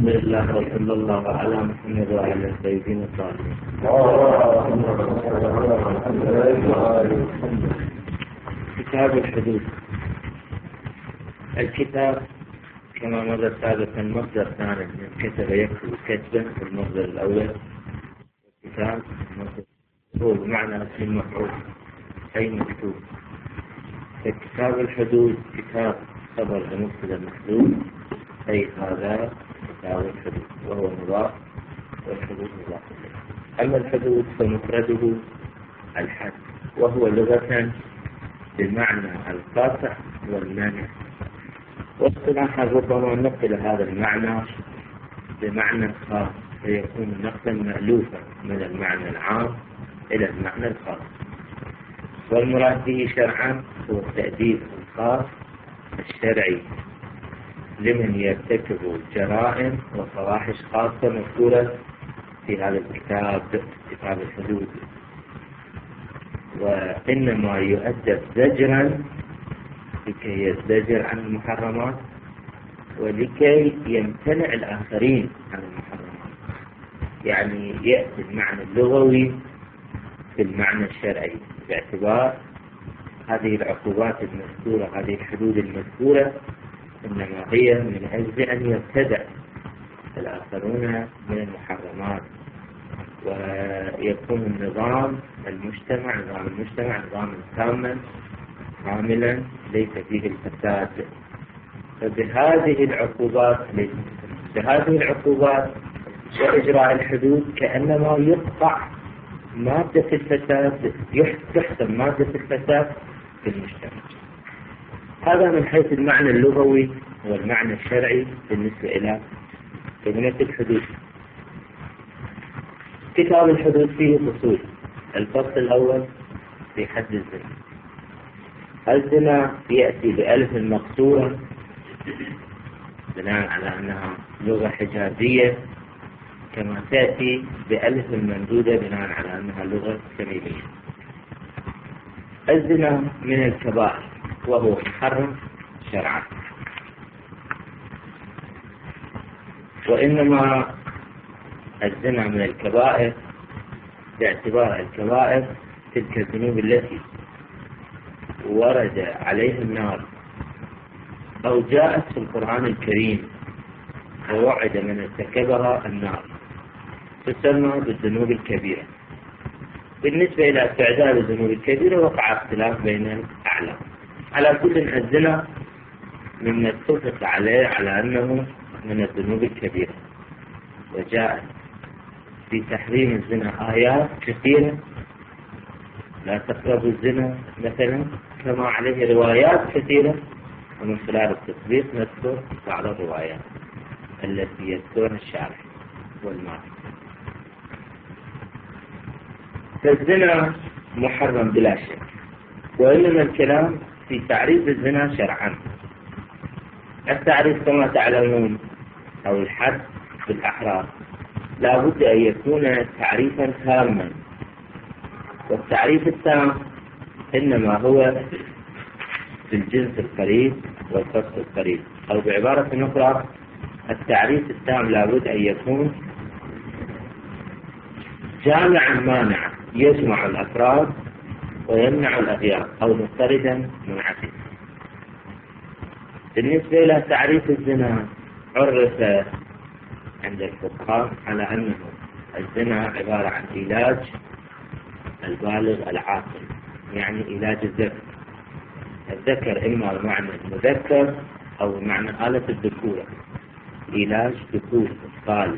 الحمد لله وصلى الله على محمد وعلى سيدنا الصالحين. كتاب الحدود. الكتاب كما مر سابقا مصدر ثاني من كتب يكتب كتبا في المصدر الأول. الكتاب هو بمعنى اسم المفعول أي مكتوب. كتاب الحدود كتاب خبر لمبتدا محدود أي هذا كتاب الحدود وهو مضاف والحدود مضاف إليه. أما الحدود فمفرده الحد وهو لغة بمعنى القاطع والمانع، واصطلاحا ربما نقل هذا المعنى بمعنى خاص فيكون نقلا مألوفا من المعنى العام إلى المعنى الخاص، والمراد به شرعا هو التأديب الخاص الشرعي لمن يرتكب جرائم وفواحش خاصة مذكورة في هذا الكتاب كتاب الحدود، وإنما يؤدب زجرا لكي يزدجر عن المحرمات ولكي يمتنع الآخرين عن المحرمات. يعني يأتي المعنى اللغوي في المعنى الشرعي باعتبار هذه العقوبات المذكورة، هذه الحدود المذكورة إنما هي من أجل أن يبتدع الآخرون من المحرمات ويكون النظام المجتمع نظاما تاما كاملا ليس فيه الفساد. فبهذه العقوبات وإجراء وإجراء كأنما يقطع مادة الفساد، يحسم مادة الفساد في المجتمع. هذا من حيث المعنى اللغوي والمعنى الشرعي بالنسبة إلى كلمة الحدود. كتاب الحدود فيه فصول. الفصل الأول في حد الزنا. الزنا يأتي بألف مقصورة بناء على أنها لغة حجازية، كما تأتي بألف ممدودة بناء على أنها لغة سميلية. الزنا من الكبائر وهو محرم شرعا، وإنما الزنا من الكبائر باعتبار الكبائر تلك الذنوب التي ورد عليها النار أو جاءت في القرآن الكريم ووعد من ارتكبها النار، تسمى بالذنوب الكبيرة. بالنسبة إلى استعداد الذنوب الكبيرة وقع اختلاف بين الأعلام. على كل الزنا مما اتفق عليه على أنه من الذنوب الكبيرة، وجاءت في تحريم الزنا آيات كثيرة لا تقربوا الزنا مثلا، كما عليه روايات كثيرة، ومن خلال التطبيق نذكر بعض الروايات التي يذكرها الشارح والمالك. فالزنا محرم بلا شك، وإنما الكلام في تعريف الزنا شرعا. التعريف كما تعلمون أو الحد في الأحرار لا بد أن يكون تعريفا تاما، والتعريف التام إنما هو في الجنس القريب والخص القريب، أو بعبارة أخرى التعريف التام لا بد أن يكون جامعا مانعا يجمع الأفراد ويمنع الأغيار، أو مضطردا منعكسا. بالنسبة إلى تعريف الزنا عرف عند الفقهاء على أنه الزنا عبارة عن علاج البالغ العاقل، يعني علاج الذكر. الذكر إما بمعنى المذكر أو بمعنى آلة الذكورة، علاج ذكور الطالب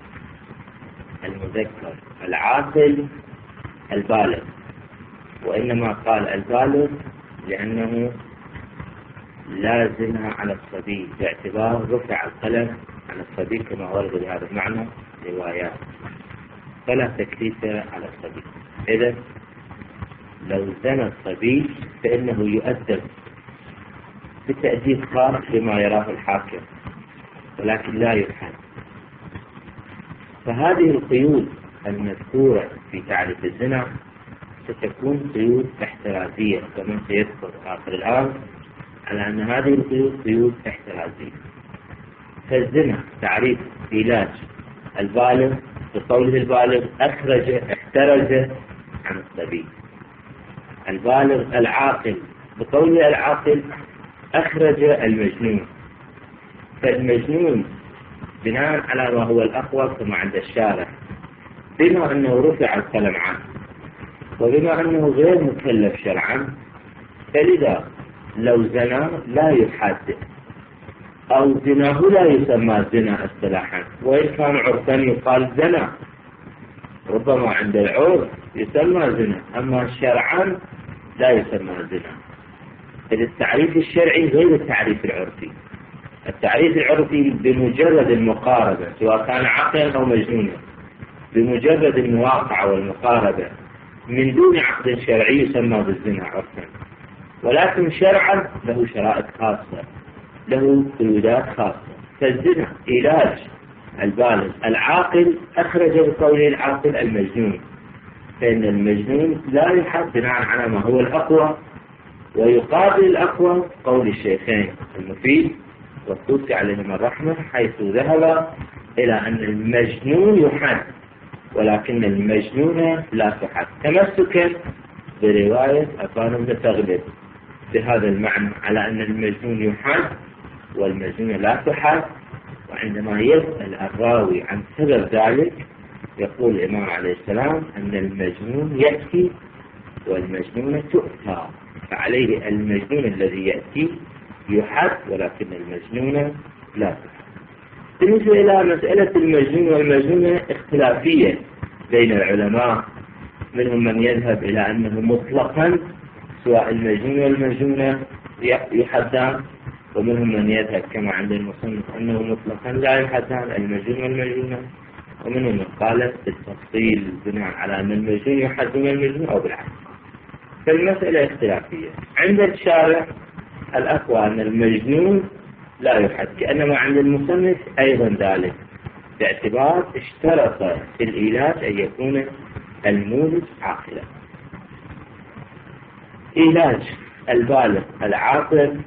المذكر العاقل البالغ. وإنما قال البالغ لأنه لا زنا على الصبي باعتبار رفع القلم على الصبي كما ورد بهذا المعنى روايات، فلا تكليف على الصبي. إذن لو زنى الصبي فإنه يؤدب بتأديب خاص بما يراه الحاكم، ولكن لا يحد. فهذه القيود المذكورة في تعريف الزنا ستكون قيود احترازية، كما سيذكر آخر الآن على أن هذه القيود قيود احترازية. فالزنا تعريف إيلاج البالغ بقوله البالغ احترز عن الصبي. البالغ العاقل بقوله العاقل أخرج المجنون. فالمجنون بناء على ما هو الأقوى كما عند الشارع، بما أنه رفع القلم عنه وبما أنه غير مكلف شرعا، فلذا لو زنا لا يحد، أو زناه لا يسمى زنا اصطلاحا، وإن كان عرفا يقال زنا، ربما عند العرف يسمى زنا، أما شرعا لا يسمى زنا. إذ التعريف الشرعي غير التعريف العرفي. التعريف العرفي بمجرد المقاربة سواء كان عاقلا أو مجنونا، بمجرد المواقعة والمقاربة من دون عقد شرعي يسمى بالزنا عرفا، ولكن شرعا له شرائط خاصة، له قيودات خاصة. فالزنا علاج البالغ العاقل أخرج بقوله العاقل المجنون، فإن المجنون لا يحد بناء على ما هو الأقوى، ويقابل الأقوى قول الشيخين المفيد والطوسي عليهما الرحمة، حيث ذهب إلى أن المجنون يحد ولكن المجنون لا تحد، تمسكا برواية أبان بن تغلب بهذا المعنى على أن المجنون يحد والمجنون لا تحد. وعندما يسأل الراوي عن سبب ذلك يقول الإمام عليه السلام أن المجنون يأتي والمجنون تؤتى، فعليه المجنون الذي يأتي يحد ولكن المجنون لا تحد. بالنسبة إلى مسألة المجنون والمجنونة اختلافية بين العلماء، منهم من يذهب إلى أنه مطلقا سواء المجنون والمجنونة يحدان، ومنهم من يذهب كما عند المصنف أنه مطلقا لا يحدان المجنون والمجنونة، ومنهم من قال بالتفصيل بناء على أن المجنون يحد من المجنون أو بالعكس. فالمسألة اختلافية. عند الشارع الأقوى أن المجنون لا يحد، كأنما عند المصنف أيضا ذلك، باعتبار اشترط في الإيلاج أن يكون المولد عاقلا. إيلاج البالغ العاقل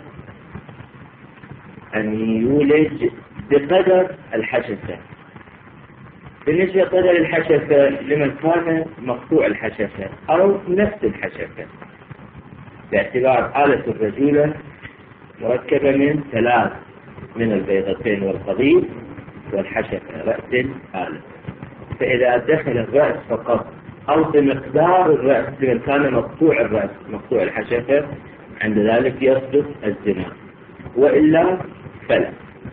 أن يولج بقدر الحشفة. بالنسبة لقدر الحشفة لمن كان مقطوع الحشفة أو نفس الحشفة، باعتبار آلة الرجولة مركبة من 3 من البيضتين والقضيب والحشفة رأس آلة، فإذا دخل الرأس فقط أو بمقدار الرأس لمن كان مقطوع الرأس مقطوع الحشفة، عند ذلك يصدق الزنا، وإلا فلا.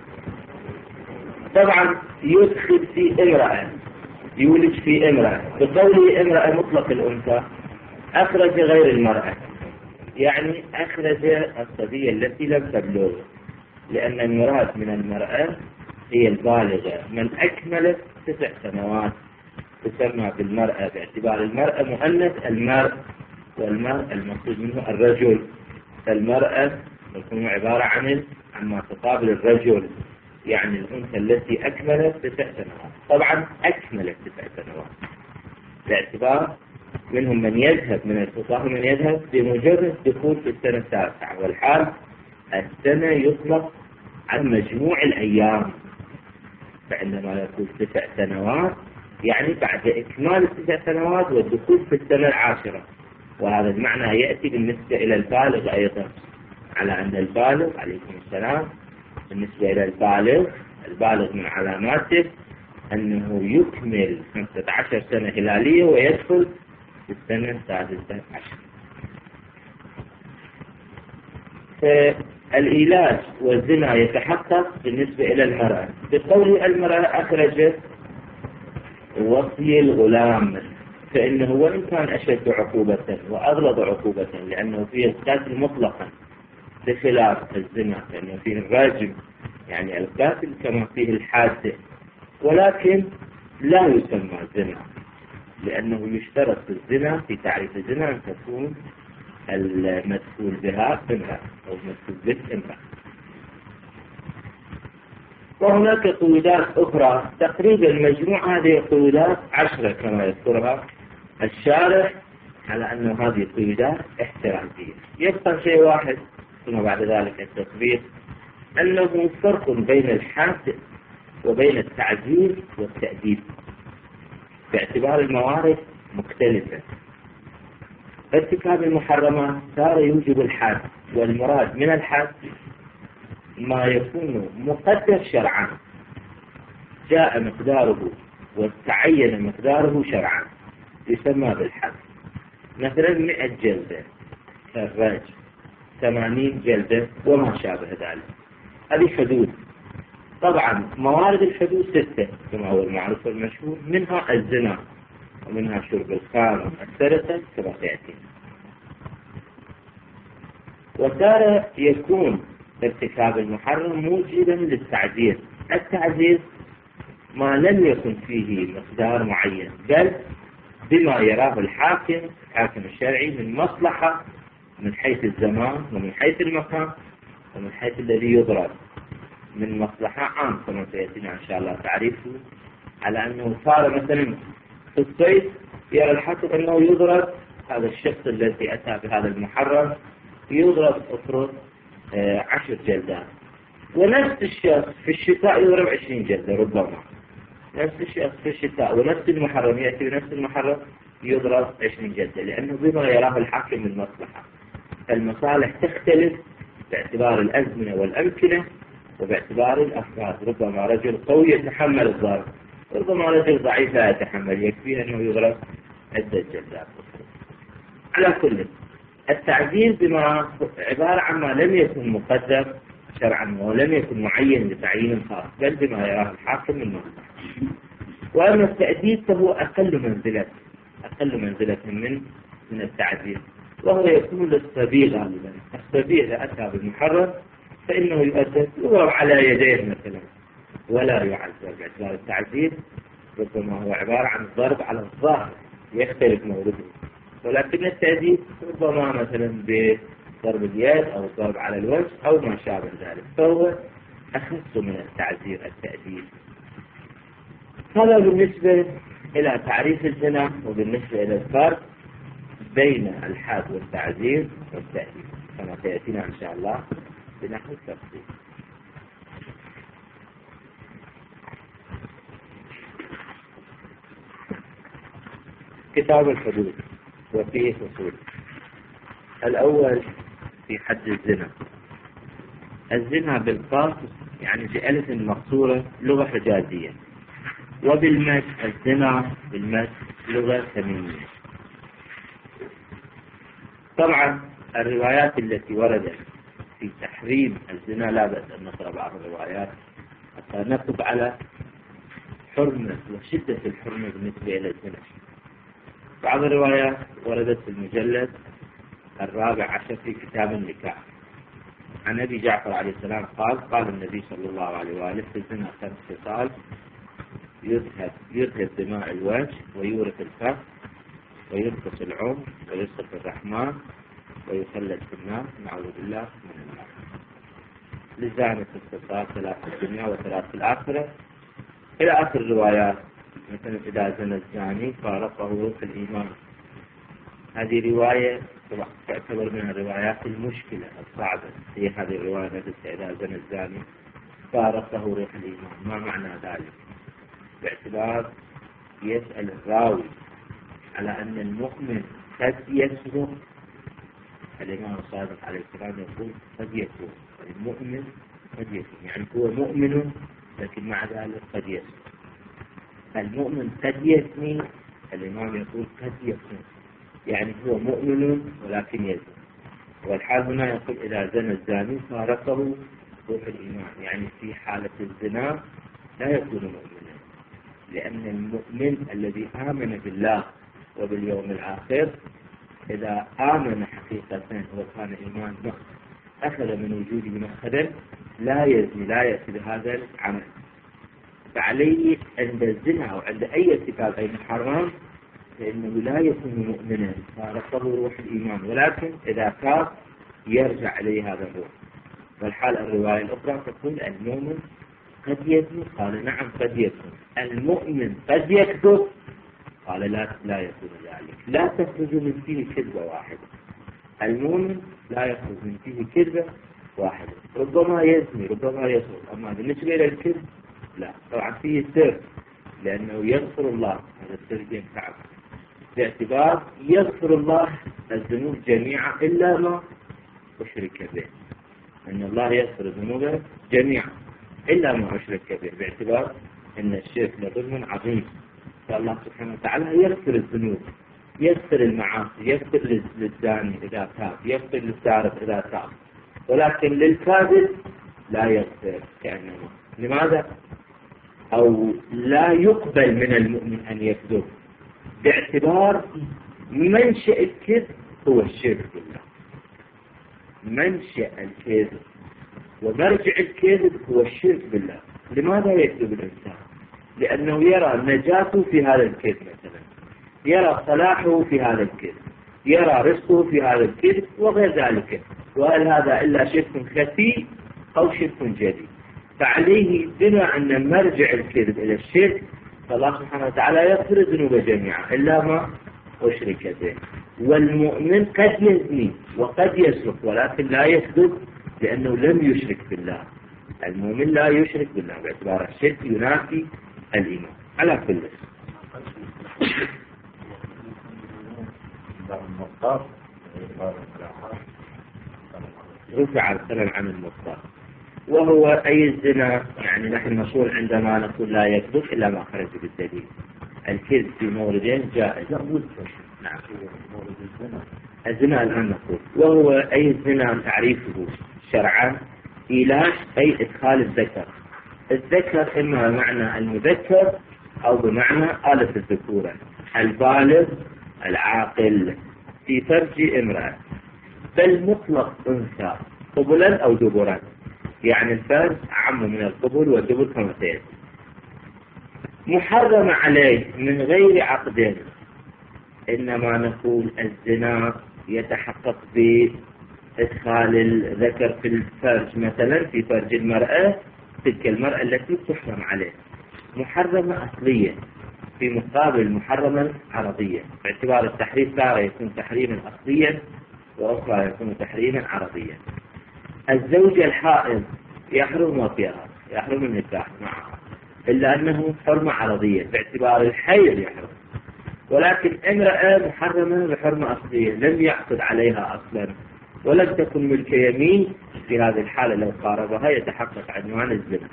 طبعا يدخل في امرأة، يولج في امرأة، بقوله امرأة مطلق الأنثى، أخرج غير المرأة، يعني أخرج الصبية التي لم تبلغ، لأن المراد من المرأة هي البالغة من أكملت 9 سنوات، تسمى بالمرأة باعتبار المرأة مؤنث المرء، والمرء المقصود منه الرجل، فالمرأة تكون عبارة عن ما تقابل الرجل، يعني الأنثى التي أكملت 9 سنوات. طبعا أكملت 9 سنوات باعتبار منهم من يذهب من الفقهاء من يذهب بمجرد دخول في السنة 9، والحال السنة يطلق عن مجموع الأيام، فعندما يكون 9 سنوات يعني بعد إكمال 9 سنوات والدخول في السنة 10، وهذا المعنى يأتي بالنسبة إلى البالغ أيضا، على أن البالغ عليكم السلام بالنسبة إلى البالغ من علاماته أنه يكمل 15 سنة هلالية ويدخل في السنة 16. فالإيلاج والزنا يتحقق بالنسبة إلى المرأة بقول المرأة أخرجت وصي الغلام، فإنه وإن كان أشد عقوبة وأغلظ عقوبة لأنه فيه القتل مطلقا بخلاف الزنا، لأنه فيه الراجم يعني القاتل كما فيه الحادث، ولكن لا يسمى زنا، لأنه يشترط في الزنا في تعريف الزنا أن تكون المدخول بها امرأة أو المدخول به امرأة. وهناك قيودات أخرى، تقريبا مجموعة هذه القيودات 10 كما يذكرها الشارع، على أن هذه القيودات احترازية. يبقى شيء واحد ثم بعد ذلك التطبيق، أنه فرق بين الحد وبين التعزير والتأديب باعتبار الموارد مختلفة. ارتكاب المحرمات صار يوجب الحد، والمراد من الحد ما يكون مقدر شرعا جاء مقداره وتعين مقداره شرعا يسمى بالحد. مثلا 100 جلدة كالرجل، 80 جلدة وما شابه ذلك، هذه حدود. طبعا موارد الحدود 6 كما هو المعروف والمشهور، منها الزنا ومنها شرب الخمر والسرقة كما سيأتي. وتارة يكون ارتكاب المحرم موجبا للتعزير. التعزير ما لم يكن فيه مقدار معين، بل بما يراه الحاكم الشرعي من مصلحة من حيث الزمان ومن حيث المكان ومن حيث الذي يضرب، من مصلحة عام كما سيأتينا إن شاء الله تعريفه، على أنه صار مثلا في الصيد يرى الحاكم أنه يضرب هذا الشخص الذي أتى بهذا المحرم، يضرب أفرض 10 جلدات، ونفس الشخص في الشتاء يضرب 20 جلدة ربما، نفس الشخص في الشتاء ونفس المحرم يأتي بنفس المحرم يضرب 20 جلدة، لأنه بما يراه الحاكم من مصلحة. المصالح تختلف باعتبار الأزمنة والأمكنة وباعتبار الأفراد. ربما رجل قوي يتحمل الضرب، ربما رجل ضعيف لا يتحمل، يكفيه أنه يضرب 10 جلدات. على كل التعزير بما عبارة عن ما لم يكن مقدر شرعا ولم يكن معين لتعيين خاص، بل بما يراه الحاكم من مصلحة. وأما التأديب فهو أقل منزلة من التعزير، وهو يكون للصبي غالبا. الصبي إذا أتى بالمحرم فإنه يؤدب، يضرب على يديه مثلا ولا يعذر باعتبار التعزير. ربما هو عبارة عن الضرب على الظاهر يختلف مورده، ولكن التأديب ربما مثلا بضرب اليد أو الضرب على الوجه أو ما شابه ذلك، فهو أخص من التعزير التأديب. هذا بالنسبة إلى تعريف الزنا، وبالنسبة إلى الفرق بين الحد والتعزير والتأديب كما سيأتينا إن شاء الله بنحو التفصيل. كتاب الحدود وفيه فصول. الأول في حد الزنا. الزنا بالقاف يعني بألف مقصورة لغة حجازية، وبالمس الزنا بالمس لغة تميمية. طبعا الروايات التي وردت في تحريم الزنا لا بأس أن نقرأ بعض الروايات حتى نقف على حرمة وشدة الحرمة بالنسبة إلى الزنا. بعض الروايات وردت في المجلد 14 في كتاب النكاح عن أبي جعفر عليه السلام قال النبي صلى الله عليه وآله في الزنا 5 خصال: يذهب دماء الوجه، ويورث الفخذ، وينقص العمر، ويصرف الرحمن، ويخلد في النار، نعوذ بالله من النار. للزاني في الخصال 3 في الدنيا و3 في الآخرة إلى آخر الروايات. مثلا إذا زنى الزاني فارقه روح الإيمان. هذه رواية تعتبر من الروايات المشكلة الصعبة، هي هذه الرواية التي إذا زنى الزاني فارقه روح الإيمان. ما معنى ذلك؟ باعتبار يسأل الراوي على أن المؤمن قد يسرق. الإمام الصادق عليه السلام يقول قد يكون المؤمن قد يكون، يعني هو مؤمن لكن مع ذلك قد يسرق. المؤمن قد يزني، الإمام يقول قد يكون، يعني هو مؤمن ولكن يزني. والحال هنا يقول إذا زنى الزاني فارقه روح الإيمان، يعني في حالة الزنا لا يكون مؤمنا، لأن المؤمن الذي آمن بالله وباليوم الآخر إذا آمن حقيقة وكان إيمان نقص أخذ من وجوده مأخذا لا يزني، لا يأتي بهذا العمل. فعليه عند الزنا أو عند أي ارتكاب أي محرم فإنه لا يكون مؤمنا، فارقه روح الإيمان، ولكن إذا كان يرجع إليه هذا الروح. والحال الرواية الأخرى تقول المؤمن قد يزني، قال نعم قد يكون. المؤمن قد يكذب، قال لا يكون ذلك. لا تخرج من فيه كذبة واحدة. المؤمن لا يخرج من فيه كذبة واحدة، ربما يزني ربما يسرق. أما بالنسبة إلى الكذب لا، طبعا فيه سر، لأنه يغفر الله، هذا السر ينفع باعتبار يغفر الله الذنوب جميعا إلا ما أشرك به، أن الله يغفر الذنوب جميعا إلا ما أشرك به، باعتبار أن الشرك لظلم عظيم. فالله سبحانه وتعالى يغفر الذنوب، يغفر المعاصي، يغفر للزاني إذا تاب، يغفر للسارق إذا تاب، ولكن للكاذب لا يغفر كأنما. لماذا؟ أو لا يقبل من المؤمن أن يكذب، باعتبار منشأ الكذب هو الشرك بالله. منشأ الكذب ومرجع الكذب هو الشرك بالله. لماذا يكذب الإنسان؟ لأنه يرى نجاته في هذا الكذب، مثلا يرى صلاحه في هذا الكذب، يرى رزقه في هذا الكذب وغير ذلك. وهل هذا إلا شرك خفي أو شرك جديد؟ فعليه بما أن مرجع الكذب إلى الشرك، فالله سبحانه وتعالى يغفر الذنوب جميعا إلا ما أشرك به. والمؤمن قد يزني وقد يسرق ولكن لا يكذب، لأنه لم يشرك بالله. المؤمن لا يشرك بالله باعتبار الشرك ينافي الإيمان على كل شيء. رفع القلم عن المختار، وهو أي الزنا. يعني نحن نقول عندما نقول لا يكذب إلا ما خرج بالدليل. الكذب في موردين جائز. نعم. الزنا الآن نقول، وهو أي الزنا تعريفه شرعا إيلاج، أي إدخال الذكر. الذكر إما بمعنى المذكر أو بمعنى آلة الذكورة، البالغ العاقل في فرج امرأة، بل مطلق أنثى قبلا أو دبرا. يعني الفرج أعم من القبل والدبر كما سيأتي. محرم عليه من غير عقد. إنما نقول الزنا يتحقق بإدخال الذكر في الفرج، مثلا في فرج المرأة، تلك المرأة التي تحرم عليه. محرمة أصلية في مقابل محرمة عرضية، باعتبار التحريم تارة يكون تحريما أصليا وأخرى يكون تحريما عرضيا. الزوجة الحائض يحرم وفيها، يحرم النكاح معها، إلا أنه حرمة عرضية باعتبار الحيض يحرم. ولكن امرأة محرمة بحرمة أصلية، لم يعقد عليها أصلا ولم تكن ملك يمين، في هذه الحالة لو قاربها يتحقق عنوان الزنا.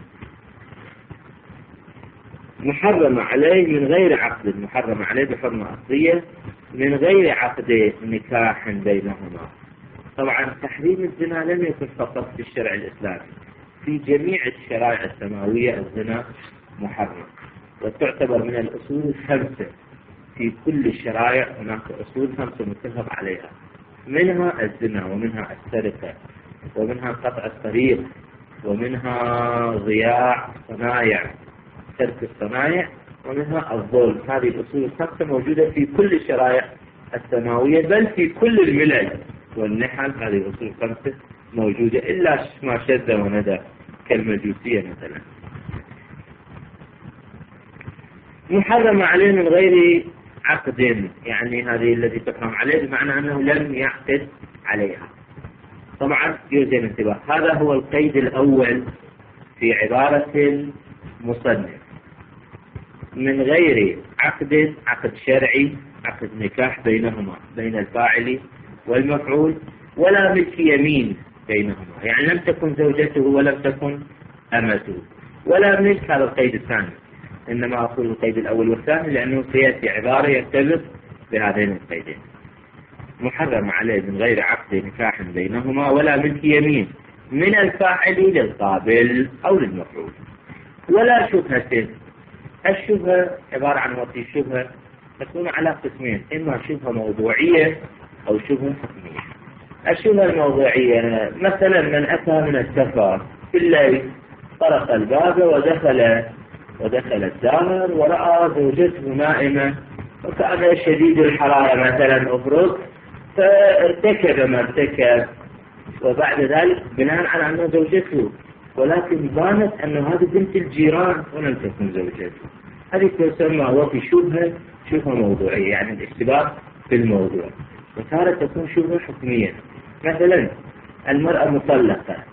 محرم عليه من غير عقد، محرم عليه بحرمة أصلية من غير عقد نكاح بينهما. طبعا تحريم الزنا لم يكن فقط في الشرع الإسلامي، في جميع الشرائع السماوية الزنا محرم، وتعتبر من الأصول 5. في كل الشرائع هناك أصول 5 متفق عليها، منها الزنا، ومنها السرقة، ومنها قطع الطريق، ومنها ضياع صنايع، ترك الصنايع، ومنها الظلم. هذه الأصول 5 موجودة في كل الشرائع السماوية، بل في كل الملل والنحل. هذه الأصول 5 موجودة إلا ما شذ وندى كالمجوسية مثلا. محرم عليه من غير عقد، يعني هذه التي تحرم عليه بمعنى أنه لم يعقد عليها. طبعا يلزم انتباه، هذا هو القيد الأول في عبارة المصنف. من غير عقد، عقد شرعي، عقد نكاح بينهما، بين الفاعل والمفعول، ولا ملك يمين بينهما، يعني لم تكن زوجته ولم تكن أمته، ولا ملك. هذا القيد الثاني. إنما أقول القيد الأول والثاني لأنه سيأتي عبارة يرتبط بهذين القيدين. محرم عليه من غير عقد نكاح بينهما ولا ملك يمين من الفاعل للقابل أو للمفعول، ولا شبهة. الشبهة عبارة عن وصف الشبهة تكون على قسمين، إما شبهة موضوعية أو شبهة حكمية. الشبهة الموضوعية مثلا من أتى من السفر في الليل، طرق الباب ودخل الدار ورأى زوجته نائمة، وكان شديد الحرارة مثلا أفرط، فارتكب ما ارتكب، وبعد ذلك بناء على أنه زوجته، ولكن بانت أن هذه بنت الجيران ولم تكن زوجته. هذه تسمى وفي شبهة موضوعية، يعني الاشتباه في الموضوع. وتارة تكون شبهة حكمية، مثلا المرأة مطلقة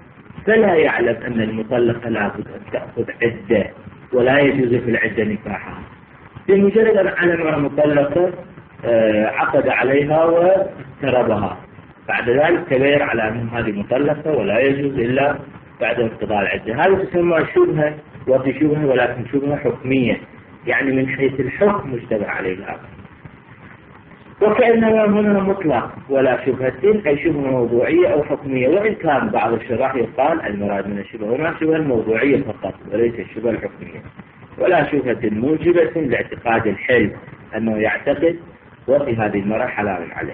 فلا يعلم أن المطلقة لابد أن تأخذ عدة ولا يجوز في العدة نكاحها. بمجرد أن علم المطلقة عقد عليها وافترضها، بعد ذلك تبين على أن هذه مطلقة ولا يجوز إلا بعد انقضاء العدة. هذا تسمى شبهة، وفي شبهة ولكن شبهة حكمية، يعني من حيث الحكم مشتبه عليه الآخر. وكأنما هنا مطلق ولا شبهة، أي شبهة موضوعية أو حكمية، وإن كان بعض الشراح يقال المراد من الشبهة هنا شبهة الموضوعية فقط وليس الشبهة الحكمية. ولا شبهة موجبة لاعتقاد الحل أنه يعتقد وفي هذه المرة حلال عليه.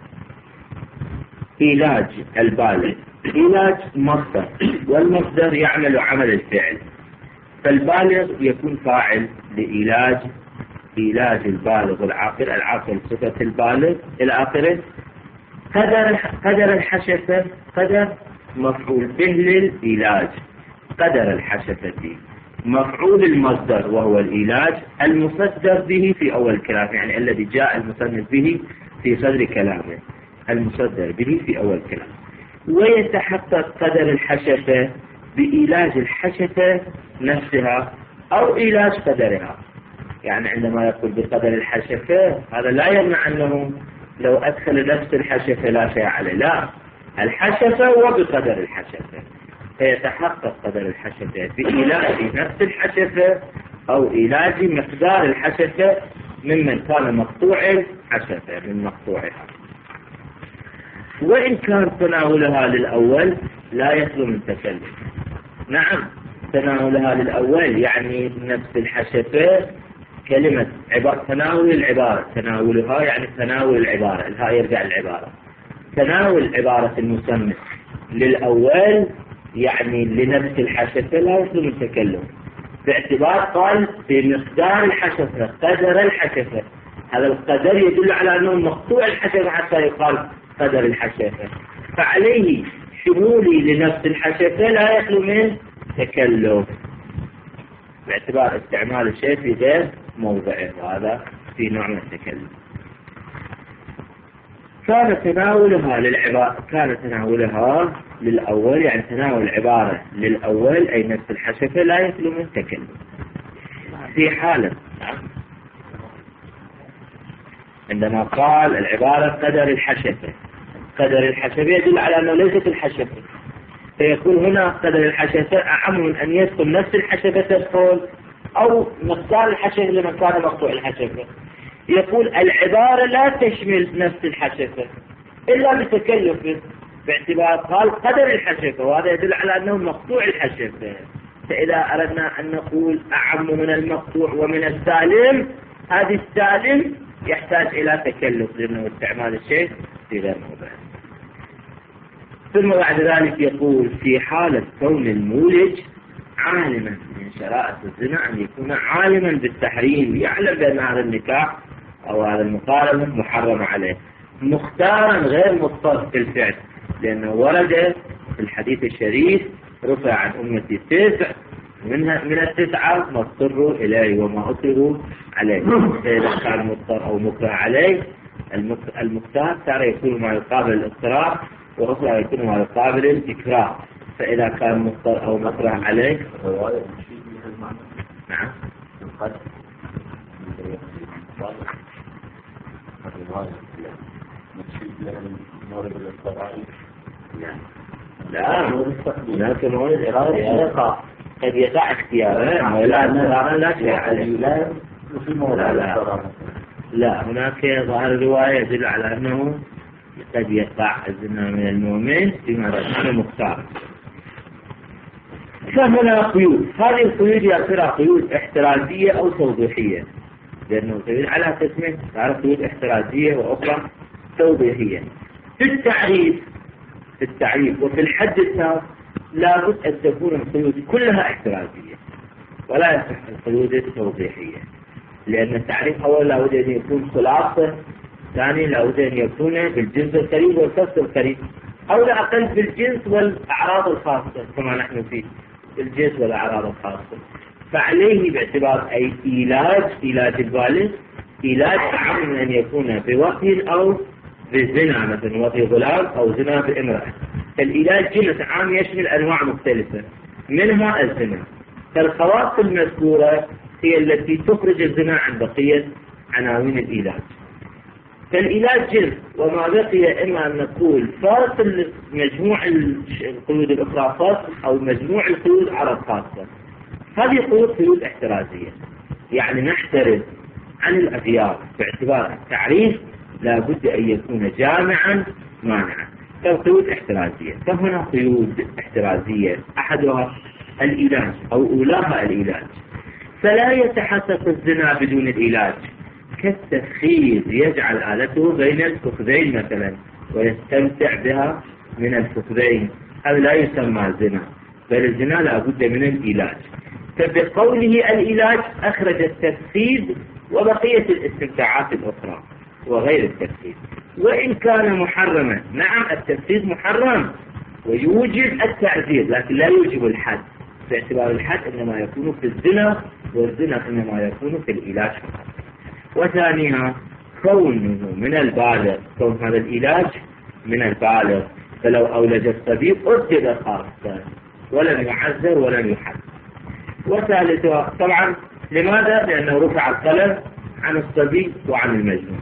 علاج البالغ، علاج مصدر، والمصدر يعمل عمل الفعل، فالبالغ يكون فاعل لعلاج البالغ العاقل صفة البالغ إلى آخره. قدر الحشفة، قدر مفعول به للعلاج، قدر الحشفة مفعول المصدر وهو العلاج المصدر به في أول الكلام، يعني الذي جاء المصنف به في صدر كلامه، المصدر به في أول كلام. ويتحقق قدر الحشفة بعلاج الحشفة نفسها أو علاج قدرها. يعني عندما يقول بقدر الحشفة هذا لا يمنع أنه لو أدخل نفس الحشفة لا شيء عليه، لا، الحشفة وبقدر الحشفة، فيتحقق قدر الحشفة بعلاج نفس الحشفة أو علاج مقدار الحشفة ممن كان مقطوع الحشفة من مقطوعها. وإن كان تناولها للأول لا يخلو من تكلف. نعم، تناولها للأول يعني نفس الحشفة، كلمة تناول العبارة، تناولها يعني تناول العبارة، الها يرجع العبارة، تناول عبارة المصنف للأول يعني لنفس الحشفة لا يخلو من تكلف، باعتبار قال بمقدار الحشفة، قدر الحشفة، هذا القدر يدل على أنه مقطوع الحشفة حتى يقال قدر الحشفة، فعليه شمولي لنفس الحشفة لا يخلو من تكلف باعتبار استعمال الشيء في غير موضعه، وهذا في نوع من التكلف. كان تناولها للأول يعني تناول العبارة للأول أي نفس الحشفة لا يخلو من تكلف. في حالة عندما قال العبارة قدر الحشفة، قدر الحشفة يدل على أنه ليست الحشفة، فيكون هنا قدر الحشفة أعم من أن يدخل نفس الحشفة تدخل أو مقدار الحشفة لمن كان مقطوع الحشفة. يقول العبارة لا تشمل نفس الحشفة إلا بتكلف باعتبار قال قدر الحشفة، وهذا يدل على أنه مقطوع الحشفة. فإذا أردنا أن نقول أعم من المقطوع ومن السالم، هذه السالم يحتاج إلى تكلف لأنه استعمال الشيء في غير موضعه. ثم بعد ذلك يقول في حالة كون المولج عالما من شرائط الزنا أن يكون عالما بالتحريم، يعلم بأن هذا النكاح أو هذا المقارنة محرم عليه، مختارا غير مضطر في الفعل، لأنه ورد في الحديث الشريف رفع عن أمتي 9 من التسعة ما اضطروا إليه وما أصروا عليه. فإذا كان مضطر أو مكره عليه، المختار ترى يكون ما يقابل الاضطرار، وأخرى يكون ما يقابل الإكراه. فإذا كان مضطر أو مكره عليه نعم لا هناك موارد إرادة قد يقع اختياره لا شيء عليه. لا هناك ظاهر الرواية يدل على أنه قد يقع الزنا من المؤمن فيما كان مختار. فهنا قيود، هذه القيود يا ترى قيود احترازية أو توضيحية، لأنه القيود على قسمين، تعرف قيود احترازية وأخرى توضيحية. في التعريف وفي الحد الثاني لابد أن تكون القيود كلها احترازية ولا يصح القيود التوضيحية، لأن التعريف أول لابد أن يكون خلاصة، ثاني لابد أن يكون بالجنس القريب والكسر القريب، أو لا أقل بالجنس والأعراض الخاصة كما نحن فيه بالجنس والأعراض الخاصة. فعليه باعتبار أي علاج البالغ علاج أعم من أن يكون بوقت أو بزنا، مثلا وقت غلام أو زنا بامرأة، فالعلاج جنس عام يشمل أنواع مختلفة منها الزنا. فالخواص المذكورة هي التي تخرج الزنا عن بقية عناوين العلاج. فالعلاج جنس، وما بقي إما أن نقول فاصل مجموع القيود الأخرى فاصل أو مجموع القيود عرض خاصة. هذه قيود احترازية، يعني نحترز عن الأغيار باعتبار التعريف لا بد أن يكون جامعا مانعا. فالقيود احترازية، فهنا قيود احترازية أحدها العلاج أو أولاها العلاج. فلا يتحقق الزنا بدون العلاج، كالتفخيذ يجعل آلته بين الفخذين مثلا ويستمتع بها من الفخذين، هذا لا يسمى زنا، بل الزنا لا بد من العلاج. فبقوله العلاج أخرج التفخيذ وبقية الاستمتاعات الأخرى وغير التفخيذ، وإن كان محرما. نعم التفخيذ محرم ويوجب التعزير، لكن لا يوجب الحد، باعتبار الحد إنما يكون في الزنا، والزنا إنما يكون في العلاج فقط. وثانيها كونه من البالغ، كون هذا العلاج من البالغ، فلو أولج الطبيب أرتب خاصة ولم يعذر ولم يحد. وثالثها طبعا لماذا؟ لأنه رفع القلم عن الصبي وعن المجنون.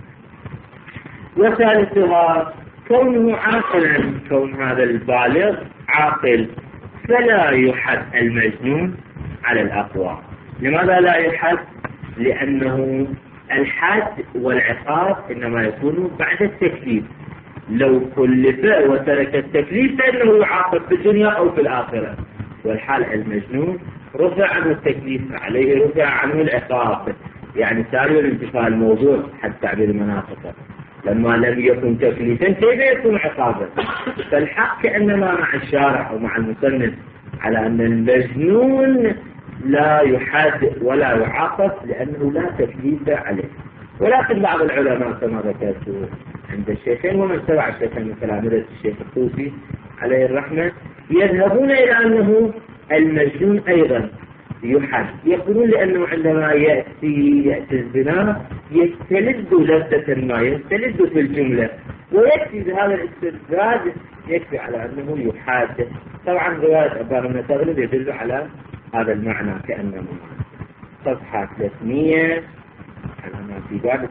وثالثها كونه عاقلا، كون هذا البالغ عاقل، فلا يحد المجنون على الأقوى. لماذا لا يحد؟ لأنه الحد والعقاب إنما يكون بعد التكليف. لو كلف وترك التكليف فإنه يعاقب في الدنيا أو في الآخرة. والحال المجنون رفع عنه التكليف، عليه رفع عنه العقاب، يعني ساري الانتفاع الموضوع حتى تعبير المناطق. لما لم يكن تكليفا كيف يكون عقابا؟ فالحق كأنما مع الشارع أو مع المصنف على أن المجنون لا يحاد ولا يعاقب لأنه لا تكليف عليه. ولكن بعض العلماء كما ذكرت عند الشيخين ومن تبع الشيخين من تلامذة الشيخ الطوسي عليه الرحمة يذهبون إلى أنه المجنون أيضا يحد. يقولون لأنه عندما يأتي الزنا يستلذ لذة ما، يستلذ في الجملة، ويكفي بهذا الاستلذاذ يكفي على أنه يحاد. طبعا رواية أبان بن تغلب يدل على هذا المعنى. كأنه صفحة 300 أنا في باب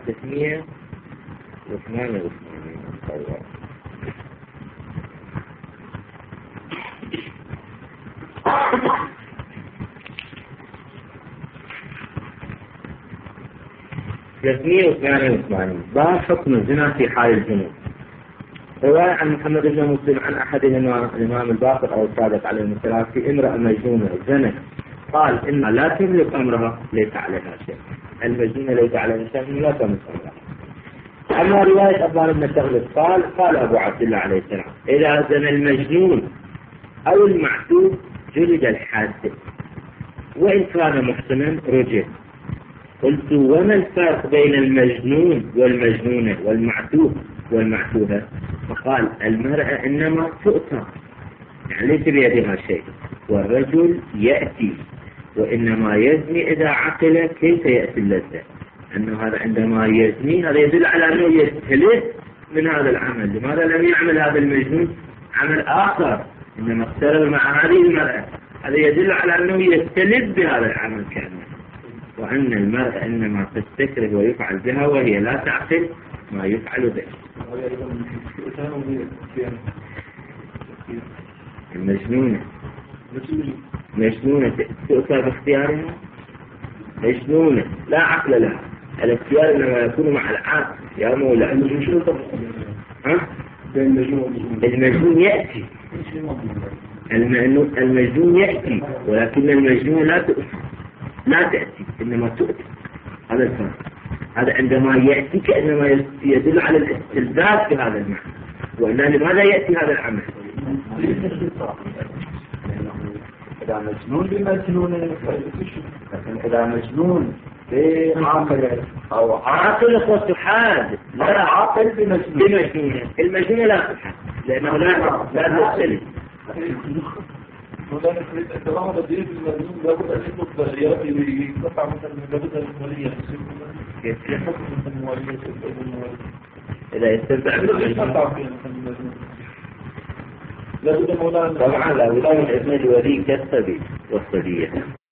388 باب حكم الزنا في حال الجنون. رواية عن محمد بن مسلم عن أحدهما الإمام الباقر أو الصادق عليه السلام في امرأة مجنونة زنت، قال إن لا تملك أمرها ليس عليها شيء. المجنونة ليس عليها شيء لا تملك أمرها. أما رواية أبان بن تغلب قال أبو عبد الله عليه السلام إذا زنى المجنون أو المعتوه جلد الحد، وإن كان محسنا رجل. قلت وما الفرق بين المجنون والمجنونة والمعتوه والمعتوهة؟ فقال المرأة إنما تؤتى، يعني ليس بيدها شيء، والرجل يأتي، وإنما يزني إذا عقل كيف يأتي اللذة. أنه هذا عندما يزني هذا يدل على أنه يستلذ من هذا العمل. لماذا لم يعمل هذا المجنون عمل آخر إنما اقترب مع هذه المرأة؟ هذا يدل على أنه يستلذ بهذا العمل كأنه. وأن المرأة إنما تستكره ويفعل بها وهي لا تعقل ما يفعل به. المجنونة تؤتى باختيارها، مجنونة لا عقل لها، الاختيار إنما يكون مع العقل يا مولاي. المجنون يأتي، المجنون يأتي، ولكن المجنون لا تأتي إنما تؤتي. هذا الفرق. هذا عندما يأتي كأنما يدل على الاستلذاذ في هذا المعنى. وإلا لماذا يأتي هذا العمل؟ إذا مجنون بمجنون، لكن إذا مجنون بعاقل أو عاقل فتحاد، لا عاقل بمجنون. المجنون لا تحاد لأنه لا تستلذ. وذلك التوهم الدين المجنون لابد أن يطلق بأياته ويقطع مثلا لابد أن المولية يحكم مثلا المولية إذا يستمتع بالمجنون لابد مولانا طبعا لابد من إذن الولي كالصبي والصبية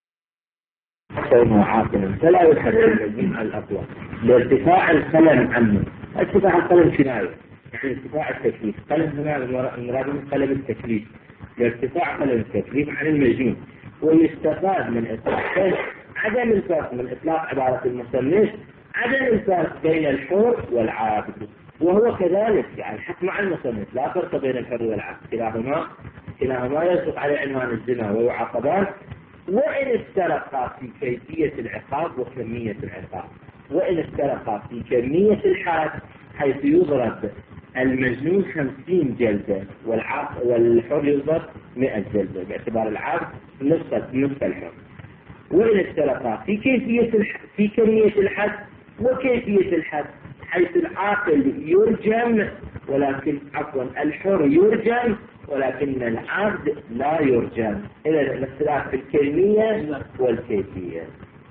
كونه عاقلا فلا يحد المجنون على الأطلاق لارتفاع القلم عنه. ارتفاع القلم كناية يعني ارتفاع التكليف. قلم هنا المراد من قلم التكليف لارتفاع قلم التكليف عن المجنون. ويستفاد من إطلاق عدم الفرق من إطلاق عبارة المصنف عدم الفرق بين الحر والعابد، وهو كذلك يعني الحق مع المصنف لا فرق بين الحر والعابد، كلاهما يصدق على عنوان الزنا ويعاقبان وإن افترقا في كيفية العقاب وكمية العقاب. وإن افترقا في كمية الحد حيث يضرب المجنون 50 جلدة والحر يضرب 100 جلدة باعتبار العبد نصف الحر. وإن افترقا في كمية الحد وكيفية الحد حيث العاقل يرجم ولكن الحر يرجم ولكن العبد لا يرجم. إذا الاختلاف في الكمية والكيفية.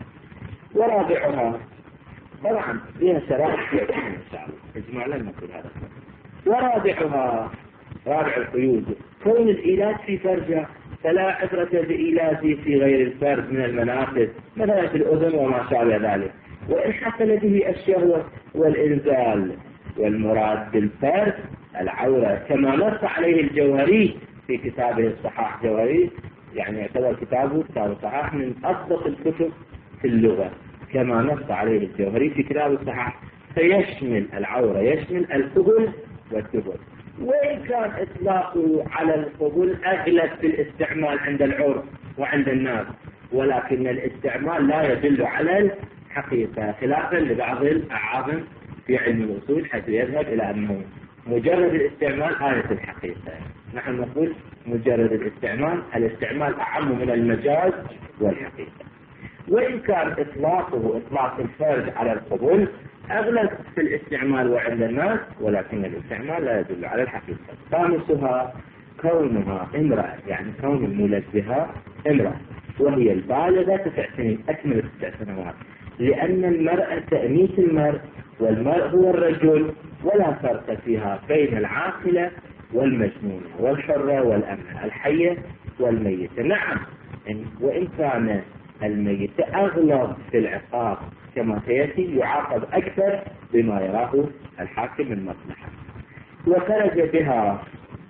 ورابعها طبعا فيها شرائح في إن شاء الله اجمع لنا كل هذا. ورابعها رابع القيود كون الإيلاد في فرجه فلا عبرة بإيلاده في غير الفرج من المناقب مثلا في الأذن وما شابه ذلك. وإن حصل به الشهوة والإنزال والمراد بالفرج العورة كما نص عليه الجوهري في كتابه الصحاح. جوهري يعني يعتبر كتابه كتاب الصحاح من أصدق الكتب في اللغة كما نص عليه الجوهري في كتاب الصحاح. فيشمل العورة يشمل القبل والدبر. وإن كان إطلاقه على القبل أغلب في الاستعمال عند العرف وعند الناس ولكن الاستعمال لا يدل على الحقيقة خلافا لبعض الأعاظم في علم الأصول حيث يذهب إلى أنه مجرد الاستعمال آية الحقيقة. نحن نقول مجرد الاستعمال أعم من المجاز والحقيقة. وإن كان إطلاق الفرج على القبول أغلب في الاستعمال وعند الناس ولكن الاستعمال لا يدل على الحقيقة. خامسها كونها امرأة يعني كون الملبها امرأة وهي البالغة 9 سنين أكمل 9 سنوات لأن المرأة تأنيث المرء والمرء هو الرجل ولا فرق فيها بين العاقلة والمجنونة والحرة والأمة الحية والميتة. نعم وإن كان الميت أغلب في العقاب كما سيأتي يعاقب أكثر بما يراه الحاكم من مصلحة. وخرج بها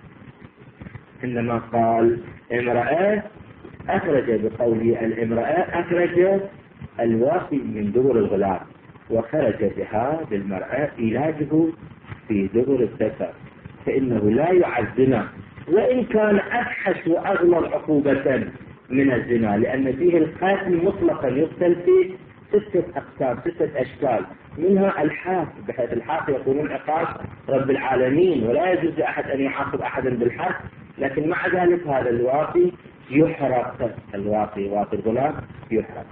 عندما قال امرأة أخرج بقوله الامرأة أخرج الواقي من دبر الغلام وخرج بها بالمرأة علاجه في دبر الذكر فإنه لا يعزنا وإن كان أفحش وأغلظ عقوبة من الزنا لأن فيه القاتل مطلقا يقتل في 6 أقسام 6 أشكال منها الحاف بحيث الحاف يقولون عقاب رب العالمين ولا يجوز لأحد أن يعاقب أحدا بالحرب لكن مع ذلك هذا الواقي يحرق واقي الغلام يحرق.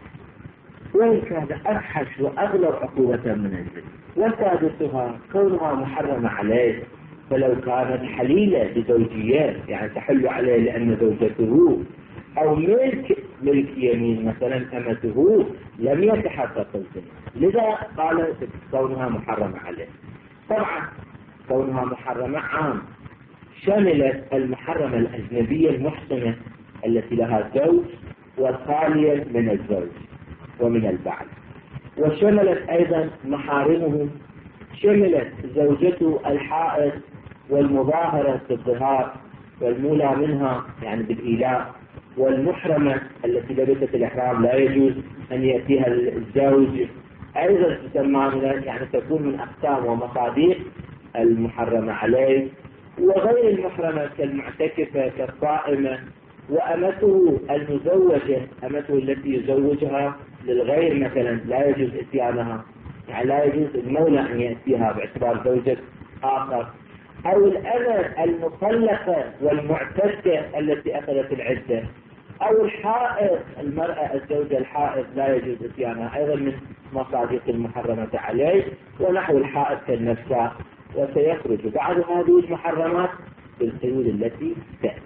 وإن كان أفحش وأغلظ عقوبة من الزنا. وسادسها كونها محرمة عليه فلو كانت حليلة لزوجيات يعني تحل عليه لأن زوجته أو ملك يمين مثلا أمته لم يتحقق الزنا لذا قال كونها محرمة عليه. طبعا كونها محرمة عام شملت المحرمة الأجنبية المحسنة التي لها زوج والخالية من الزوج ومن البعل وشملت أيضا محارمه شملت زوجته الحائض والمظاهرة بالظهار والمولى منها يعني بالإيلاء والمحرمة التي لبست الإحرام لا يجوز أن يأتيها الزوج أيضا تسمى يعني تكون من أقسام ومصادق المحرمة عليه. وغير المحرمة كالمعتكفة كالصائمة وأمته المزوجة أمته التي يزوجها للغير مثلا لا يجوز إتيانها يعني لا يجوز المولى أن يأتيها باعتبار زوجة آخر أو الأمة المطلقة والمعتدة التي أخذت العدة أو الحائض المرأة الزوجة الحائض لا يجوز إتيانها أيضا من مصادق المحرمة عليه ونحو الحائض كالنفساء. وسيخرج بعض هذه المحرمات بالقيود التي تأتي.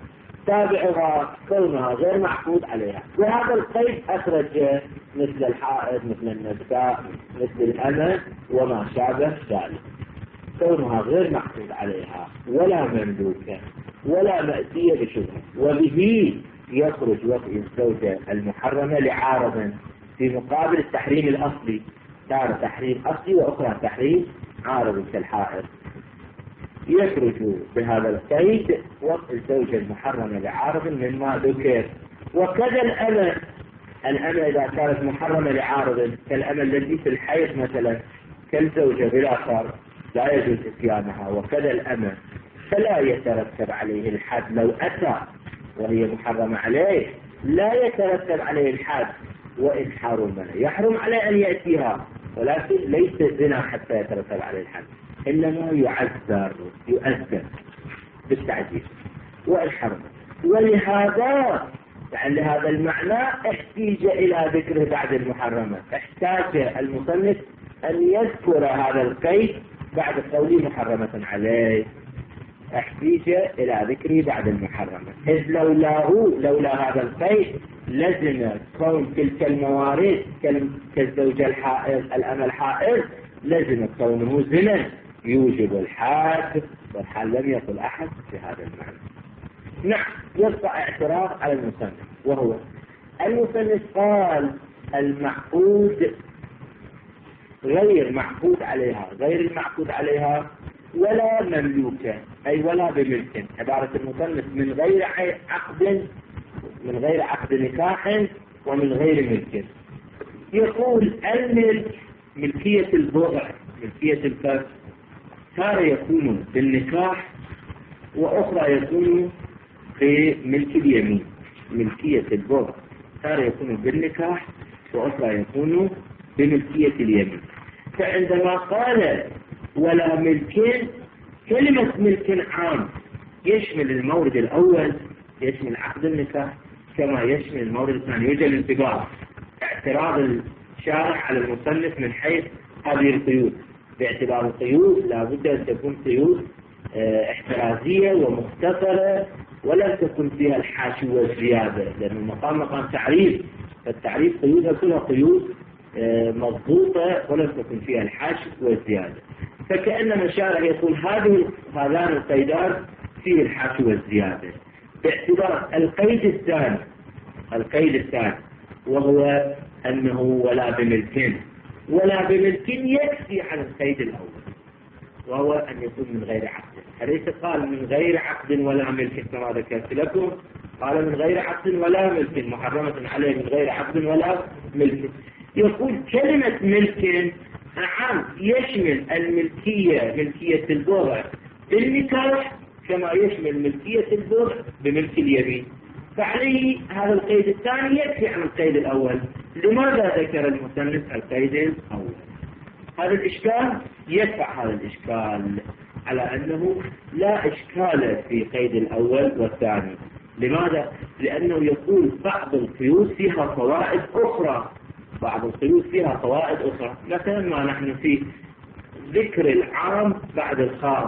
تابعها كونها غير معقود عليها وهذا القيد أخرج مثل الحائض مثل النفساء مثل الأمة وما شابه ذلك. كونها غير معقود عليها ولا مملوكة ولا مأسية بشبهة، وبه يخرج وطئ الزوجة المحرمة لعارض في مقابل التحريم الأصلي، تارة تحريم أصلي وأخرى تحريم عارض كالحائض. يخرج بهذا القيد وطئ الزوجة المحرمة لعارض مما ذكر. وكذا الأمة إذا كانت محرمة لعارض كالأمة التي في الحيض مثلا كالزوجة بلا فرق لا يجوز إتيانها، وكذا الأمة فلا يترتب عليه الحد لو أتى وهي محرمة عليه، لا يترتب عليه الحد وإن حرم يحرم عليه أن يأتيها، ولكن ليس زنا حتى يترتب عليه الحد، إنما يؤذر بالتعذيب وإن حرم. ولهذا يعني لهذا المعنى احتاج إلى ذكره بعد المحرمة، احتاج المصنف أن يذكر هذا القيد بعد قوله محرمة عليه، احتاج إلى ذكره بعد المحرمة، إذ لولا هذا القيد لزم كون تلك الموارد كالزوجة الحائض الأمة الحائض لزم كونه زنا يوجب الحاد، والحال لم يقل أحد في هذا المعنى. نعم، يبقى اعتراض على المصنف، وهو المصنف قال المعقود غير المعقود عليها ولا مملوكة، أي ولا بملك. عبارة المصنف من غير عقد نكاح ومن غير ملك. يقول الملك ملكية البضع ملكية الفرد تارة يكون بالنكاح وأخرى يكون بملك اليمين. ملكية البضع تارة يكون بالنكاح وأخرى يكون بملكية اليمين. فعندما قال ولا ملكين، كلمة ملك عام يشمل المورد الأول، يشمل عقد النكاح كما يشمل المورد الثاني. يوجد الانتباه اعتراض الشارح على المصنف من حيث هذه القيود، باعتبار القيود لابد أن تكون قيود احترازية ومختصرة ولا تكون فيها الحاشي والزيادة، لأن مقام تعريف، فالتعريف قيودها كلها قيود مضبوطة ولا تكون فيها الحاشي والزيادة. فكأن مشارع يقول هذان القيدان فيه الحاشي والزيادة، باعتبار القيد الثاني وهو أنه ولا بملكين يكفي عن القيد الأول، وهو أن يكون من غير عقد. أليس قال من غير عقد ولا ملك كما ذكرت لكم؟ قال من غير عقد ولا ملك، محرمة عليه من غير عقد ولا ملك. يقول كلمة ملك عام يشمل الملكية ملكية البضع بالنكاح كما يشمل ملكية البضع بملك اليمين، فعليه هذا القيد الثاني يكفي عن القيد الأول. لماذا ذكر المصنف القيد الأول؟ هذا الإشكال يدفع هذا الإشكال على أنه لا إشكال في قيد الأول والثاني. لماذا؟ لأنه يقول بعض القيود فيها فوائد أخرى، مثلا ما نحن في ذكر العام بعد الخاص.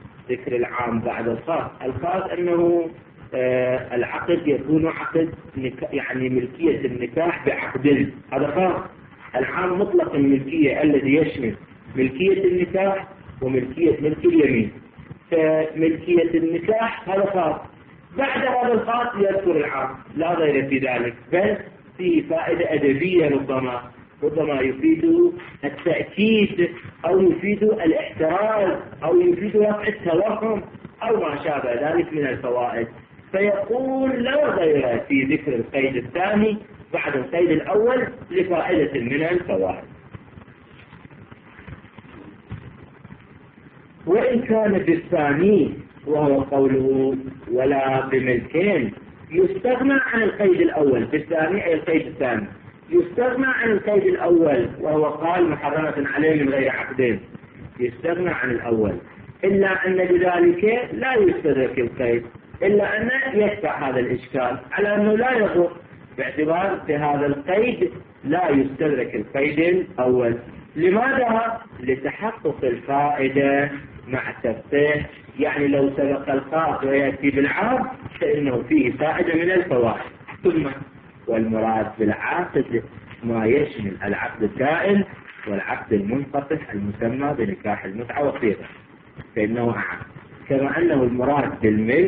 الخاص أنه العقد يكون عقد يعني ملكية النكاح بعقد، هذا خاص. العام مطلق الملكية الذي يشمل ملكية النكاح وملكية ملك اليمين، فملكية النكاح هذا خاص. بعد هذا الخاص يذكر العام، لا غير في ذلك، بل فيه فائدة أدبية ربما يفيد التأكيد أو يفيد الاحتراز أو يفيد رفع التوهم أو ما شابه ذلك من الفوائد. فيقول لا غير في ذكر القيد الثاني بعد القيد الأول لفائدة من الفوائد. وإن كان بالثاني وهو قوله ولا بملكين يستغنى عن القيد الأول، بالثاني أي القيد الثاني يستغنى عن القيد الأول وهو قال محرمة عليه من غير عقدين، يستغنى عن الأول، إلا أن لذلك لا يستدرك القيد، إلا أن يدفع هذا الإشكال على أنه لا يضر، باعتبار في هذا القيد لا يستدرك القيد الأول. لماذا؟ لتحقق الفائدة مع التفصيل، يعني لو سبق الخاص ويأتي بالعام فإنه فيه فائدة من الفوائد. ثم والمراد بالعقد ما يشمل العقد الدائم والعقد المنقطع المسمى بنكاح المتعة وغيره، فإنه أعم. كما أنه المراد بالملك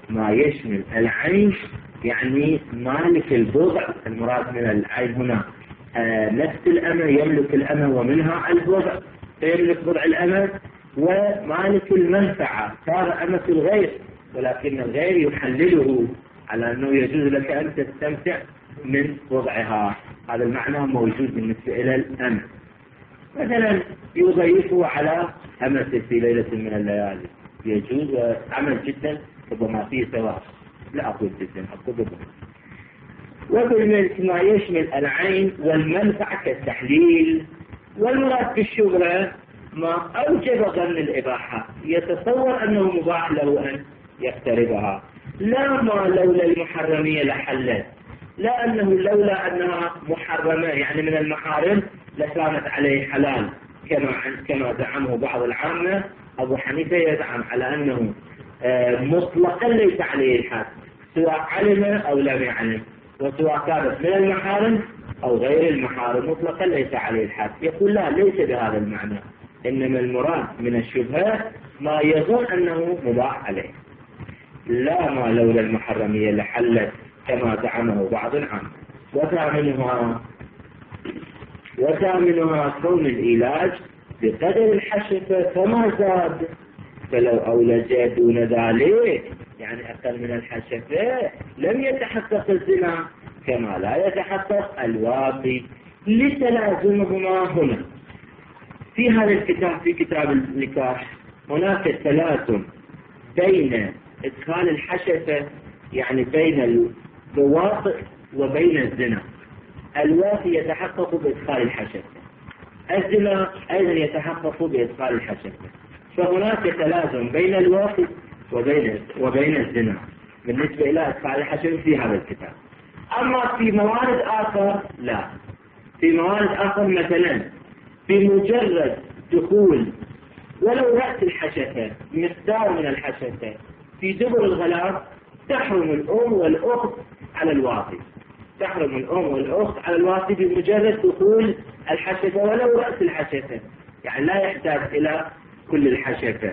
ما يشمل العين يعني مالك البضع، المراد من العين هنا نفس الأمة، يملك الأمة ومنها البضع فيملك بضع الأمة، ومالك المنفعة صار أمة الغير، ولكن الغير يحلله على أنه يجوز لك أن تستمتع من بضعها. هذا المعنى موجود بالنسبة إلى الأمة. مثلا يضيفه على أمة في ليلة من الليالي، يجوز عمل جدا ربما فيه سواء، لا أقول جدا أقول بالضبط. وبالملك ما يشمل العين والمنفعة كالتحليل، والمراد بالشبهة ما أوجب ظن الإباحة، يتصور أنه مباح له أن يقتربها، لا ما لولا المحرمية لحلت، لا أنه لولا أنها محرمة يعني من المحارم لكانت عليه حلال كما زعمه بعض العامة. أبو حنيفة يزعم على أنه مطلقا ليس عليه الحد، سواء علم أو لم يعلم، وسواء كانت من المحارم أو غير المحارم مطلقا ليس عليه الحد. يقول لا، ليس بهذا المعنى، إنما المراد من الشبهات ما يظن أنه مباح عليه، لا ما لولا المحرمية لحلت كما زعمه بعض العامة. وثامنها كون العلاج بقدر الحشفة فما زاد، فلو أولج دون ذلك يعني أقل من الحشفة لم يتحقق الزنا كما لا يتحقق الواقي، لتلازمهما هنا. في هذا الكتاب، في كتاب النكاح، هناك تلازم بين إدخال الحشفة يعني بين الواقع وبين الزنا. الواقع يتحقق بإدخال الحشفة، الزنا أيضا يتحقق بإدخال الحشفة، فهناك تلازم بين الواقع وبين الزنا بالنسبة إلى إدخال الحشفة في هذا الكتاب. أما في موارد آخر لا، في موارد آخر مثلا بمجرد دخول ولو رأس الحشفة مقدار من الحشفة في دبر الغلاف تحرم الأم والأخت على الواقع، تحرم الأم والأخت على الواقع بمجرد دخول الحشفة ولو رأس الحشفة، يعني لا يحتاج إلى كل الحشفة.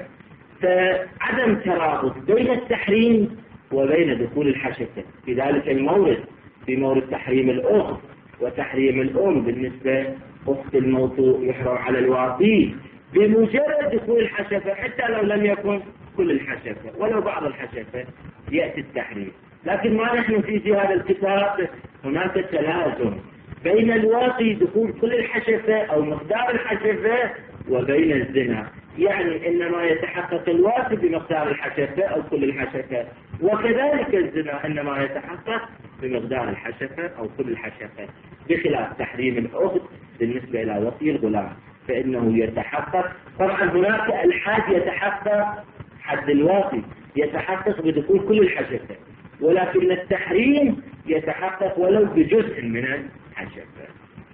فعدم ترابط بين التحريم وبين دخول الحشفة في ذلك المورد، في مورد تحريم الأخت وتحريم الأم بالنسبة أخت الموضوع يحرم على الواقع بمجرد دخول الحشفة، حتى لو لم يكن كل الحشفة ولو بعض الحشفة يأتي التحريم. لكن ما نحن في هذا الكتاب هناك تلازم بين الواقع دخول كل الحشفة أو مقدار الحشفة وبين الزنا، يعني إنما يتحقق الواقع بمقدار الحشفة أو كل الحشفة، وكذلك الزنا إنما يتحقق بمقدار الحشفة أو كل الحشفة، بخلاف تحريم الأخت بالنسبة إلى وصي الغلام فإنه يتحقق. طبعا هناك الحد يتحقق، حد الواقع يتحقق بدخول كل الحشفة، ولكن التحريم يتحقق ولو بجزء من الحشفة.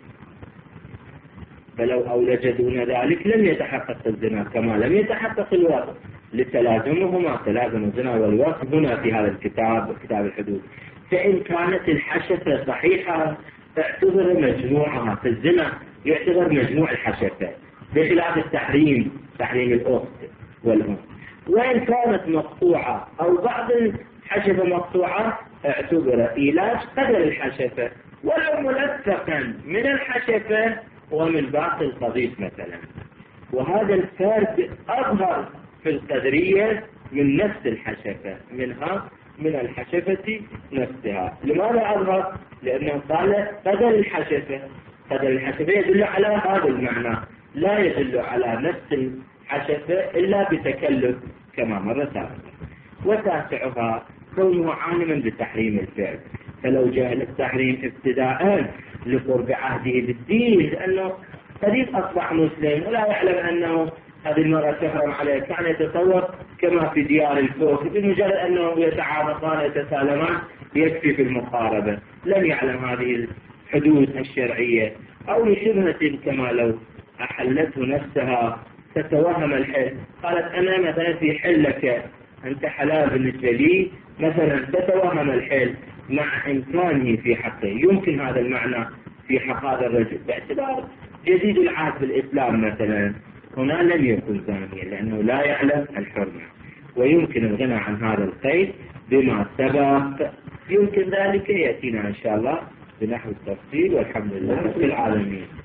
فلو أولج دون ذلك لم يتحقق الزنا كما لم يتحقق الواقع، لتلازمهما، تلازم الزنا والواقع هنا في هذا الكتاب، كتاب الحدود. فإن كانت الحشفة صحيحة اعتبر مجموعها، في الزنا يعتبر مجموع الحشفة بخلاف التحريم، تحريم الأخت والأم. وإن كانت مقطوعة أو بعض الحشفة مقطوعة اعتبر علاج قدر الحشفة ولو ملفقا من الحشفة ومن باقي القضيب مثلا. وهذا الفرق أظهر في القدرية من نفس الحشفة، من الحشفة نفسها. لماذا أظهر؟ لأنه قال قدر الحشفة، قدر الحشفة يدل على هذا المعنى، لا يدل على نفس الحشفة إلا بتكلف كما مر سابقا. وتاسعها كونه عالما بتحريم الفعل، فلو جهل التحريم ابتداء لقرب عهده بالدين، لأنه قريب أصبح مسلم ولا يعلم أنه هذه المرأة تحرم عليه، كان يتصور كما في ديار الكوفة بمجرد أنه يتعاطفان يتسالمان يكفي في المقاربة، لم يعلم هذه الحدود الشرعية. أو لشبهة كما لو أحلته نفسها تتوهم الحل، قالت أنا مثلا في حلك أنت حلال بالنسبة لي مثلا، تتوهم الحل مع إمكانه في حقه. يمكن هذا المعنى في حق هذا الرجل باعتبار جديد العهد بالإسلام مثلا، هنا لم يكن زانيا لأنه لا يعلم الحرمة، ويمكن الغنى عن هذا القيد بما سبق يمكن ذلك يأتينا إن شاء الله بنحو التفصيل، والحمد لله رب العالمين.